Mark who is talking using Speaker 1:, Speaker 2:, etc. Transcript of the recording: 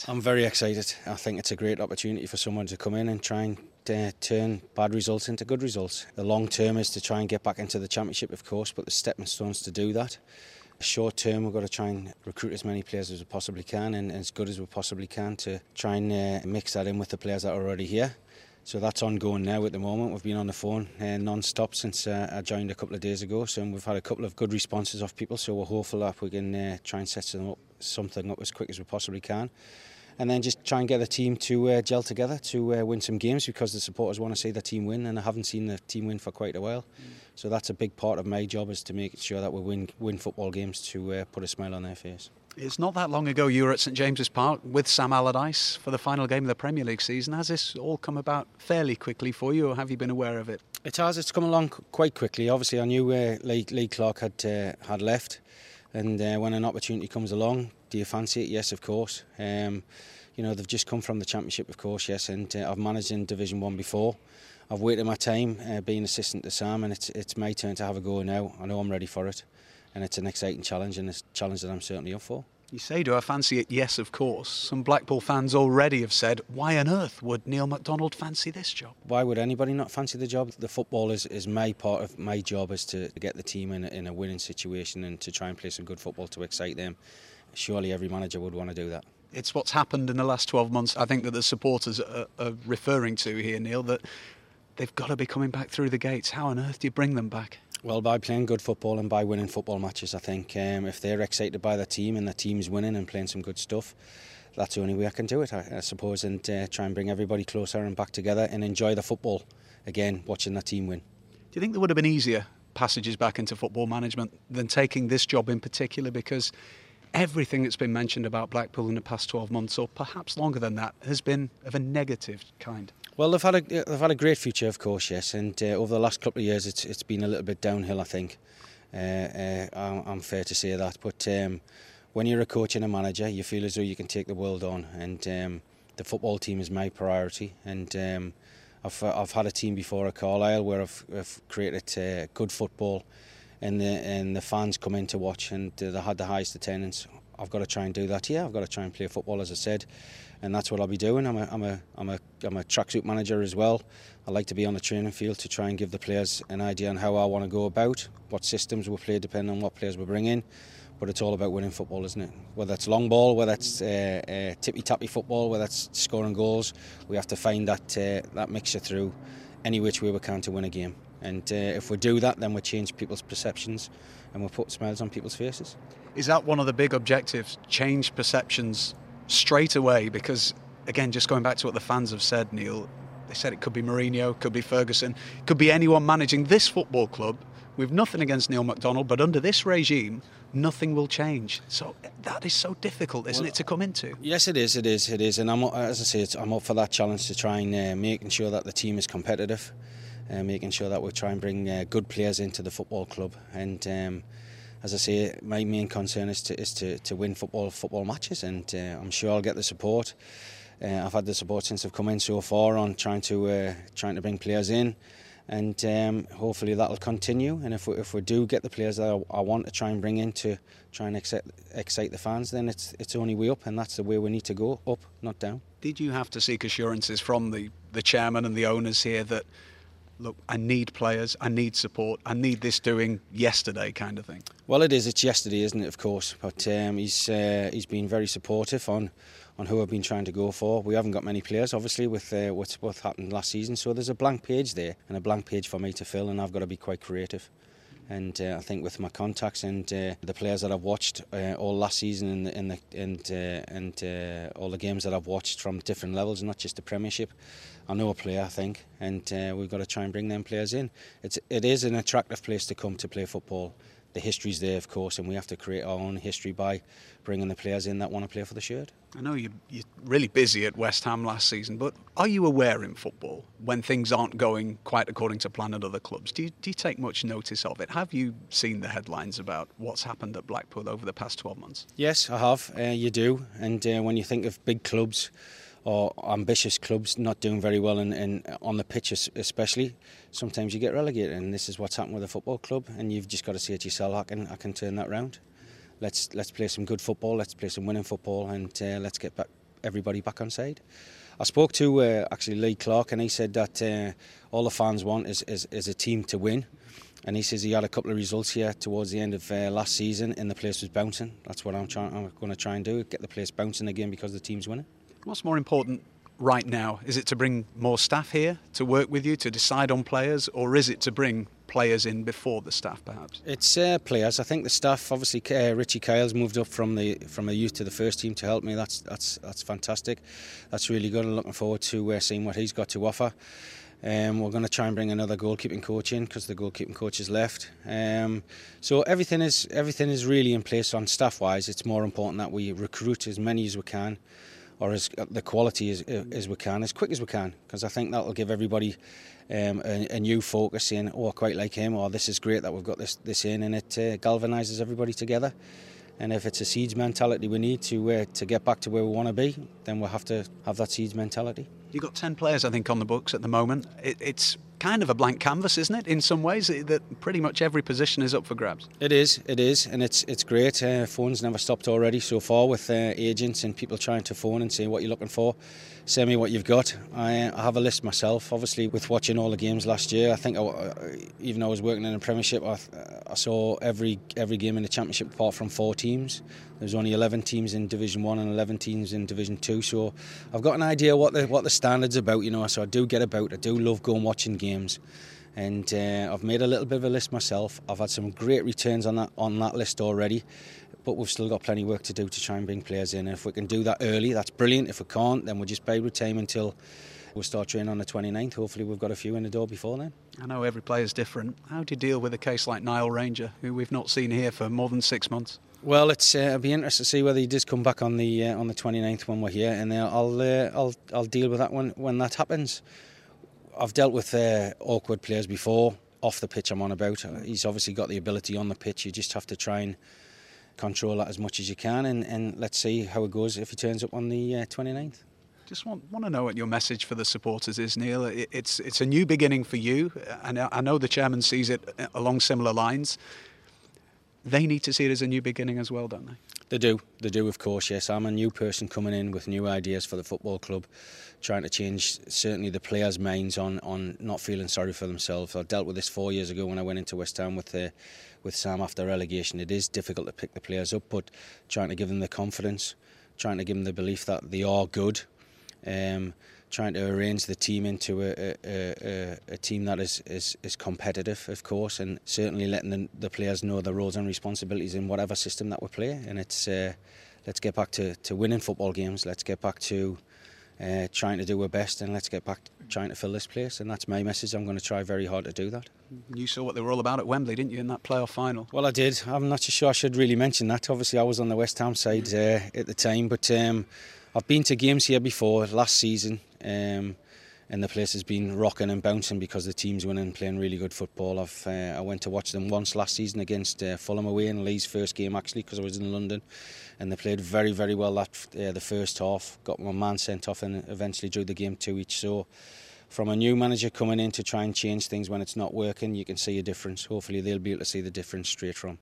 Speaker 1: next?
Speaker 2: I'm very excited. I think it's a great opportunity for someone to come in and try and turn bad results into good results. The long term is to try and get back into the Championship, of course, but the stepping stones to do that. Short term, we've got to try and recruit as many players as we possibly can and as good as we possibly can to try and mix that in with the players that are already here. So that's ongoing now at the moment. We've been on the phone non-stop since I joined a couple of days ago, so we've had a couple of good responses off people, so we're hopeful that we can try and set something up as quick as we possibly can. And then just try and get the team to gel together to win some games, because the supporters want to see the team win, and I haven't seen the team win for quite a while. So that's a big part of my job, is to make sure that we win football games to put a smile on their face.
Speaker 1: It's not that long ago you were at St James's Park with Sam Allardyce for the final game of the Premier League season. Has this all come about fairly quickly for you, or have you been aware of it?
Speaker 2: It has. It's come along quite quickly. Obviously, I knew Lee Clark had left, and when an opportunity comes along, do you fancy it? Yes, of course. You know, they've just come from the Championship, of course, yes, and I've managed in Division 1 before. I've waited my time being assistant to Sam, and it's my turn to have a go now. I know I'm ready for it, and it's an exciting challenge, and it's a challenge that I'm certainly up for.
Speaker 1: You say, do I fancy it? Yes, of course. Some Blackpool fans already have said, why on earth would Neil MacDonald fancy this job?
Speaker 2: Why would anybody not fancy the job? The football is my part of my job, is to get the team in a winning situation and to try and play some good football to excite them. Surely every manager would want to do that.
Speaker 1: It's what's happened in the last 12 months, I think, that the supporters are referring to here, Neil, that they've got to be coming back through the gates. How on earth do you bring them back?
Speaker 2: Well, by playing good football and by winning football matches, I think. If they're excited by the team and the team's winning and playing some good stuff, that's the only way I can do it, I suppose, and try and bring everybody closer and back together and enjoy the football again, watching the team win.
Speaker 1: Do you think there would have been easier passages back into football management than taking this job in particular? Because everything that's been mentioned about Blackpool in the past 12 months, or perhaps longer than that, has been of a negative kind.
Speaker 2: Well, they've had a great future, of course, yes, and over the last couple of years it's been a little bit downhill, I think. I'm fair to say that, but when you're a coach and a manager, you feel as though you can take the world on, and the football team is my priority, and I've had a team before at Carlisle where I've created good football, and the fans come in to watch, and they had the highest attendance. I've got to try and do that here. I've got to try and play football, as I said, and that's what I'll be doing. I'm a tracksuit manager as well. I like to be on the training field to try and give the players an idea on how I want to go about, what systems we play, depending on what players we bring in. But it's all about winning football, isn't it? Whether it's long ball, whether it's tippy-tappy football, whether it's scoring goals, we have to find that mixture through any which way we can to win a game. And if we do that, then we change people's perceptions and we put smiles on people's faces.
Speaker 1: Is that one of the big objectives? Change perceptions straight away? Because, again, just going back to what the fans have said, Neil, they said it could be Mourinho, could be Ferguson, could be anyone managing this football club. We've nothing against Neil MacDonald, but under this regime, nothing will change. So that is so difficult, isn't it, to come into?
Speaker 2: Yes, it is. And as I say, I'm up for that challenge to try and making sure that the team is competitive, making sure that we try and bring good players into the football club. And as I say, my main concern is to win football matches, and I'm sure I'll get the support. I've had the support since I've come in so far on trying to bring players in. And hopefully that'll continue, and if we do get the players that I want to try and bring in to try and excite the fans, then it's only way up, and that's the way we need to go, up, not down.
Speaker 1: Did you have to seek assurances from the chairman and the owners here that, look, I need players, I need support, I need this doing yesterday kind of thing?
Speaker 2: Well, it's yesterday, isn't it, of course, but he's been very supportive on who I've been trying to go for. We haven't got many players, obviously, with what happened last season, so there's a blank page there and a blank page for me to fill, and I've got to be quite creative. And I think with my contacts and the players that I've watched all last season and all the games that I've watched from different levels, not just the Premiership, I know a player, I think, and we've got to try and bring them players in. It is an attractive place to come to play football. The history's there, of course, and we have to create our own history by bringing the players in that want to play for the shirt.
Speaker 1: I know you're really busy at West Ham last season, but are you aware in football when things aren't going quite according to plan at other clubs? Do you take much notice of it? Have you seen the headlines about what's happened at Blackpool over the past 12 months?
Speaker 2: Yes, I have. You do. And when you think of big clubs or ambitious clubs not doing very well in on the pitch especially, sometimes you get relegated, and this is what's happened with a football club, and you've just got to say to yourself, I can turn that round. Let's play some good football, let's play some winning football, and let's get everybody back on side. I spoke to actually Lee Clark, and he said that all the fans want is a team to win. And he says he had a couple of results here towards the end of last season, and the place was bouncing. That's what I'm going to try and do, get the place bouncing again because the team's winning.
Speaker 1: What's more important right now? Is it to bring more staff here to work with you, to decide on players, or is it to bring players in before the staff, perhaps?
Speaker 2: It's players. I think the staff, obviously, Richie Kyle's moved up from a youth to the first team to help me. That's fantastic. That's really good. I'm looking forward to seeing what he's got to offer. We're going to try and bring another goalkeeping coach in because the goalkeeping coach has left. So everything is really in place on staff-wise. It's more important that we recruit as many as we can, or as the quality as we can, as quick as we can, because I think that will give everybody a new focus in, oh, I quite like him, or this is great that we've got this in, and it galvanises everybody together. And if it's a Seeds mentality we need to get back to where we want to be, then we'll have to have that Seeds mentality.
Speaker 1: You've got 10 players, I think, on the books at the moment. It's kind of a blank canvas, isn't it, in some ways, that pretty much every position is up for grabs?
Speaker 2: It is, and it's great. Phones never stopped already so far with agents and people trying to phone and say what you're looking for. Send me what you've got. I have a list myself, obviously, with watching all the games last year. I think even though I was working in the Premiership, I saw every game in the Championship apart from 4 teams. There's only 11 teams in Division 1 and 11 teams in Division 2, so I've got an idea what the standard's about, you know. So I do get about. I do love going watching games, and I've made a little bit of a list myself. I've had some great returns on that list already, but we've still got plenty of work to do to try and bring players in. And if we can do that early, that's brilliant. If we can't, then we'll just bide with time until we'll start training on the 29th. Hopefully we've got a few in the door before then.
Speaker 1: I know every player's different. How do you deal with a case like Niall Ranger, who we've not seen here for more than 6 months?
Speaker 2: Well, it'll be interesting to see whether he does come back on the 29th when we're here, and I'll deal with that when that happens. I've dealt with awkward players before, off the pitch I'm on about. He's obviously got the ability on the pitch. You just have to try and control that as much as you can, and let's see how it goes if he turns up on the 29th.
Speaker 1: Just want to know what your message for the supporters is, Neil. It's a new beginning for you, and I know the chairman sees it along similar lines. They need to see it as a new beginning as well, don't they? They do, of course, yes. I'm a new person coming in with new ideas for the football club, trying to change certainly the players' minds on not feeling sorry for themselves. I dealt with this 4 years ago when I went into West Ham with Sam after relegation. It is difficult to pick the players up, but trying to give them the confidence, trying to give them the belief that they are good, trying to arrange the team into a team that is competitive, of course, and certainly letting the players know their roles and responsibilities in whatever system that we play. And it's let's get back to winning football games. Let's get back to trying to do our best, and let's get back to trying to fill this place. And that's my message. I'm going to try very hard to do that. You saw what they were all about at Wembley, didn't you, in that playoff final?
Speaker 2: Well, I did. I'm not sure I should really mention that. Obviously, I was on the West Ham side at the time, but I've been to games here before last season, and the place has been rocking and bouncing because the team's winning and playing really good football. I went to watch them once last season against Fulham away in Lee's first game, actually, because I was in London, and they played very, very well the first half. Got my man sent off and eventually drew the game 2 each. So from a new manager coming in to try and change things when it's not working, you can see a difference. Hopefully they'll be able to see the difference straight from.